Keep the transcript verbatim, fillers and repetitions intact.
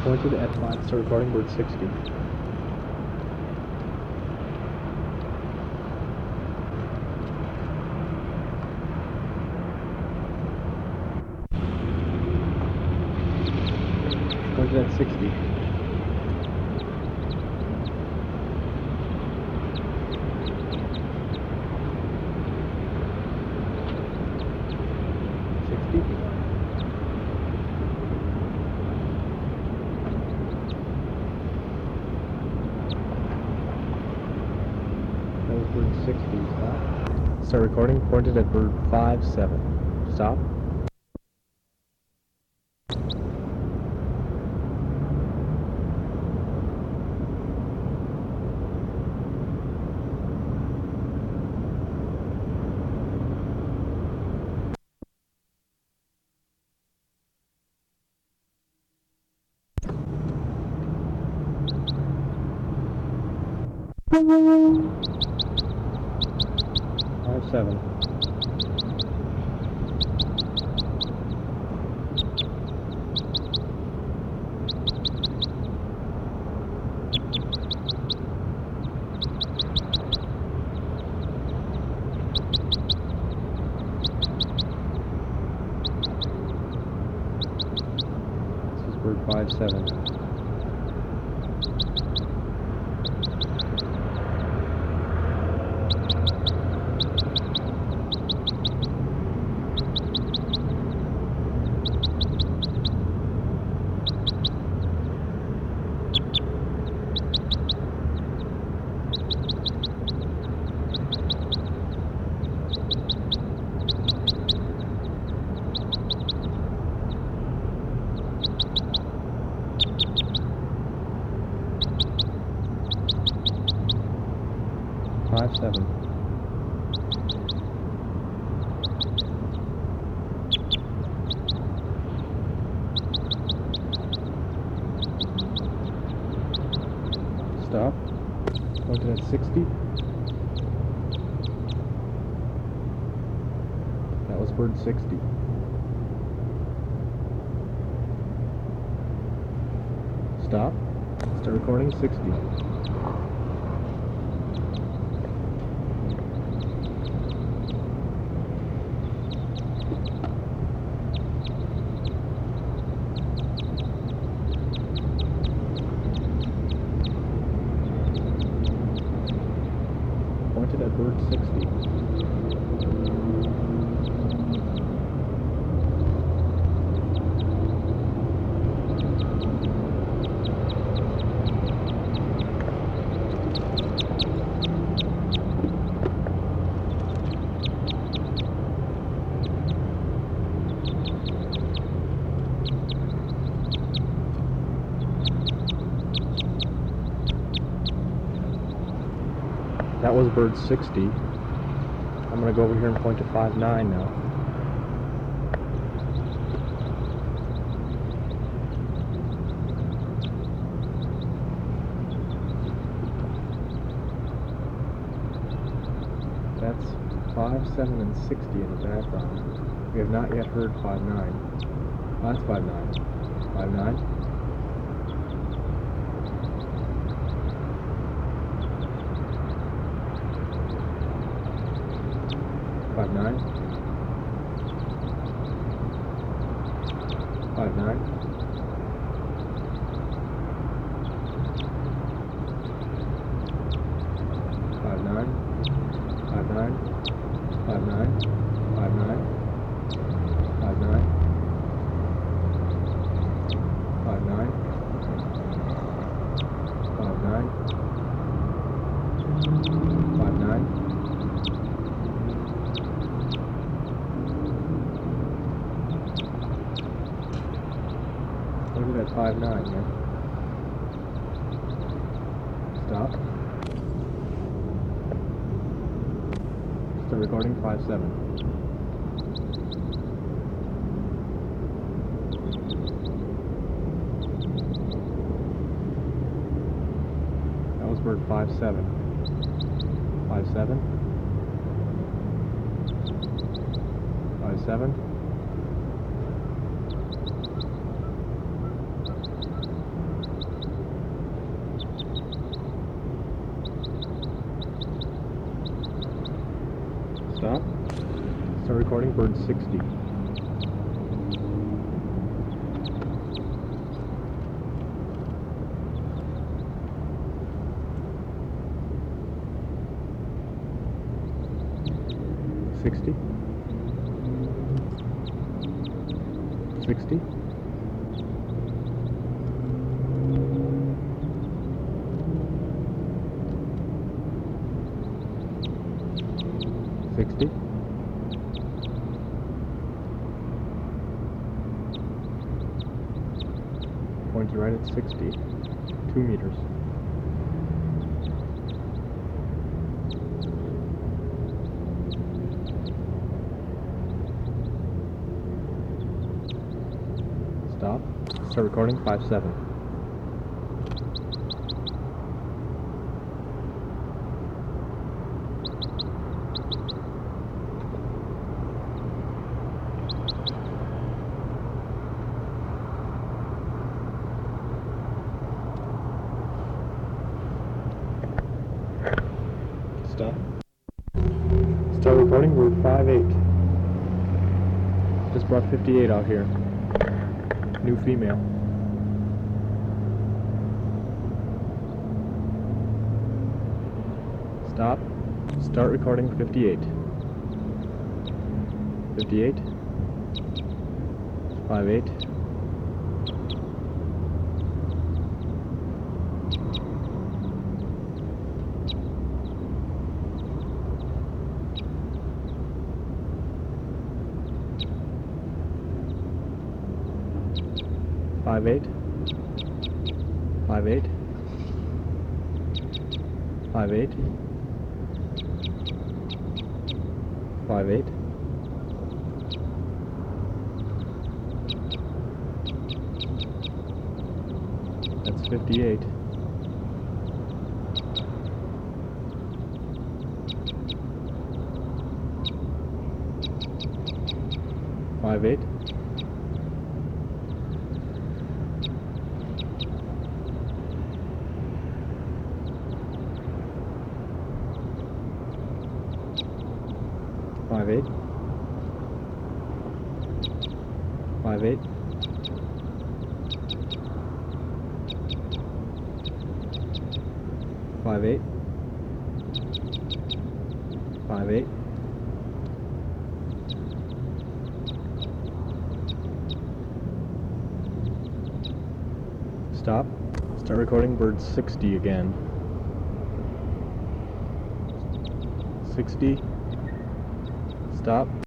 Pointed at five. Start recording. Bird sixty. Pointed at sixty. Sixty. That was bird sixty. Stop. Start recording. Pointed at bird five seven. Stop. Five seven. This is bird five seven. Five seven. Stop. Pointed at sixty. That was bird sixty. Stop. Start recording. Sixty. Pointed at bird sixty. That was bird sixty. I'm going to go over here and point to five nine now. That's five seven and sixty in the background. We have not yet heard five nine. Oh, that's five nine. five nine. Five nine. Five nine. Five nine. Five nine. Five nine. Five nine. Five nine. Five nine. Five nine. Five nine. Look at that five nine, yeah. Stop. Start recording. Five seven. That was bird five seven. Five seven. Five seven. recording, bird sixty. Sixty. Sixty. Sixty. Point you right at sixty. Two meters. Stop. Start recording. Five seven. Stop. Start recording. We're five eight. Just brought fifty-eight out here. New female. Stop. Start recording. fifty-eight. fifty-eight. five eight. Five eight. Five eight. Five eight. Five eight. That's fifty-eight. Five eight. Five eight. Five eight. Five eight. Five eight. Stop. Start recording. Bird sixty again. Sixty. Stop.